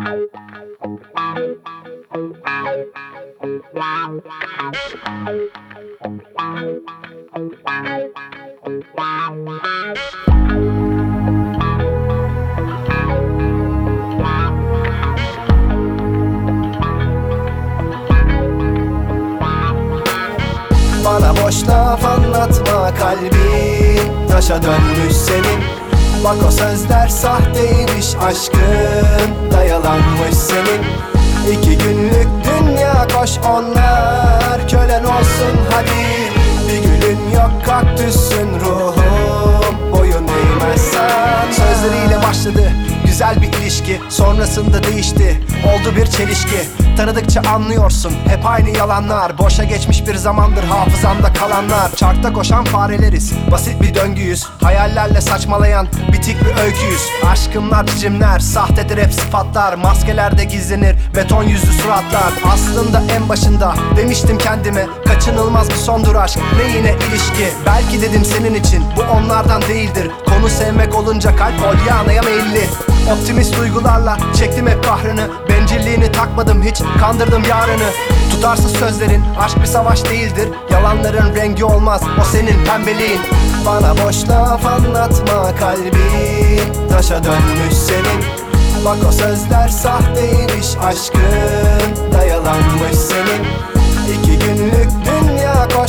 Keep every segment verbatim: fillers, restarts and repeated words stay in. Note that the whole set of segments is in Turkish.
Bana boş laf anlatma, kalbin taşa dönmüş senin. Bak o sözler sahteymiş, aşkın da yalanmış senin. İki günlük dünya, koş onlar kölen olsun hadi. Bir gülün yok, kaktüsün ruhum, boyun eğmezsen. Sözleriyle başladı güzel bir ilişki, sonrasında değişti, oldu bir çelişki. Tanıdıkça anlıyorsun hep aynı yalanlar, boşa geçmiş bir zamandır hafızamda kalanlar. Çarkta koşan fareleriz, basit bir döngüyüz, hayallerle saçmalayan bitik bir öyküyüz. Aşkımlar cicimler, sahtedir hep sıfatlar, maskelerde gizlenir beton yüzlü suratlar. Aslında en başında demiştim kendime, kaçınılmaz bir sondur aşk, ne yine ilişki. Belki dedim senin için bu onlardan değildir, konu sevmek olunca kalp Polyana'ya meyilli. Optimist duygularla çektim hep kahrını, bencilliğini takmadım hiç, kandırdım yarını. Tutarsız sözlerin, aşk bir savaş değildir, yalanların rengi olmaz o senin pembeliğin. Bana boş laf anlatma, kalbin taşa dönmüş senin. Bak o sözler sahteymiş, aşkın da yalanmış senin. İki günlük dünya, koş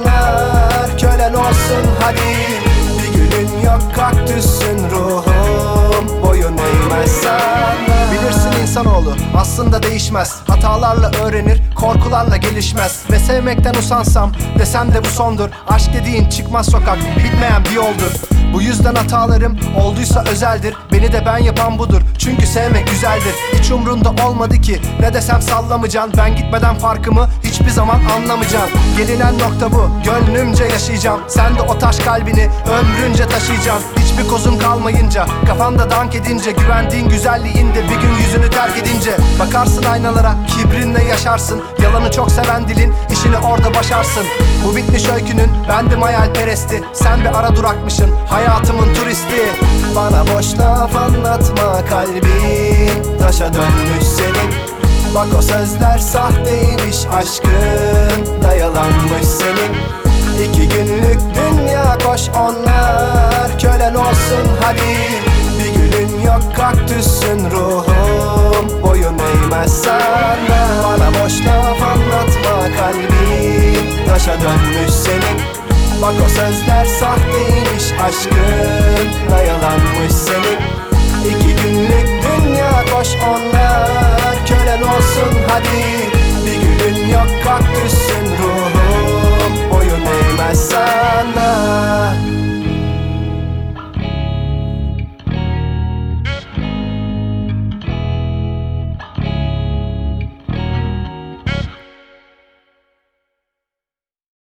onlar kölen olsun hadi. Bir gülün yok, kaktüsün ruhum, boyun eğmezsen. Bilirsin insanoğlu aslında değişmez, hatalarla öğrenir, korkularla gelişmez. Ve sevmekten usansam desem de bu sondur, aşk dediğin çıkmaz sokak, bitmeyen bir yoldur. Bu yüzden hatalarım olduysa özeldir, beni de ben yapan budur, çünkü sevmek güzeldir. Hiç umrunda olmadı ki ne desem sallamacan, ben gitmeden farkımı hiçbir zaman anlamacan. Gelinen nokta bu, gönlümce yaşayacağım, sen de o taş kalbini ömrünce taşıyacaksın. Hiçbir kozun kalmayınca, kafanda dank edince, güvendiğin güzelliğinde bir gün yüzünü terk edince. Bakarsın aynalara, kibrinle yaşarsın, yalanı çok seven dilin işini orada başarsın. Bu bitmiş öykünün bendim hayalperesti, sen bir ara durakmışsın, hayatımın turisti. Bana boş laf anlatma, kalbin taşa dönmüş senin. Bak o sözler sahteymiş, aşkın da yalanmış senin. İki günlük dünya, koş onlar kölen olsun hadi. Bir gülün yok, kaktüsün ruhum, boyun eğmezsen. Bana boş laf anlatma, kalbin taşa dönmüş senin. Bak o sözler sahteymiş, aşkın da yalanmış senin. İki günlük dünya, koş onlar